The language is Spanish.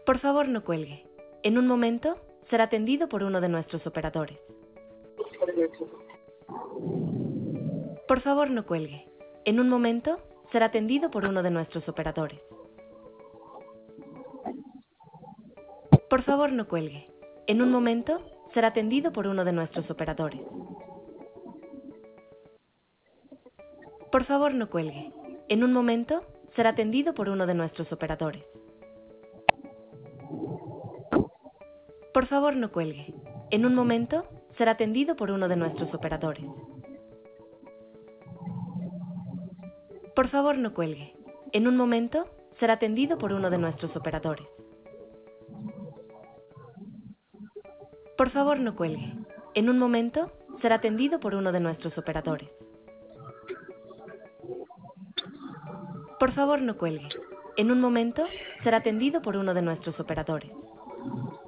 Por favor, no cuelgue. En un momento, será atendido por uno de nuestros operadores. Por favor, no cuelgue. En un momento, será atendido por uno de nuestros operadores. Por favor, no cuelgue. En un momento, será atendido por uno de nuestros operadores. Por favor, no cuelgue. En un momento, será atendido por uno de nuestros operadores. Por favor, no cuelgue. En un momento, será atendido por uno de nuestros operadores. Por favor, no cuelgue. En un momento, será atendido por uno de nuestros operadores. Por favor, no cuelgue. En un momento, será atendido por uno de nuestros operadores. Por favor, no cuelgue. En un momento, será atendido por uno de nuestros operadores.